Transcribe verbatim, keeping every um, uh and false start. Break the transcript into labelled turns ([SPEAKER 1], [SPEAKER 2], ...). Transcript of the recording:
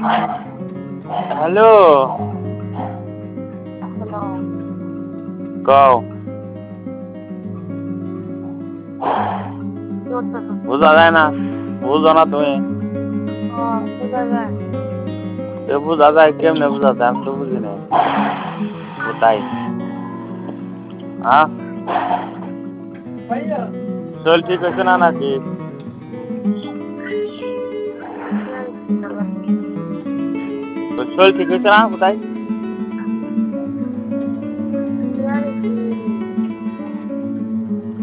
[SPEAKER 1] Hello.
[SPEAKER 2] Hello.
[SPEAKER 1] কও।
[SPEAKER 2] কি করতেছো?
[SPEAKER 1] বুঝা যায় না, বুঝো না তুমি?
[SPEAKER 2] ও বোঝা যায়।
[SPEAKER 1] এ বুঝা যায় কেমনে বুঝা যায় আমি তো বুঝি নাই। ও তাই। হ্যাঁ? শরীর ঠিক হয়েছে না নাকি?
[SPEAKER 2] কি আর কি করবা?
[SPEAKER 1] তোর শরীর ঠিক হয়েছে না কোথায়?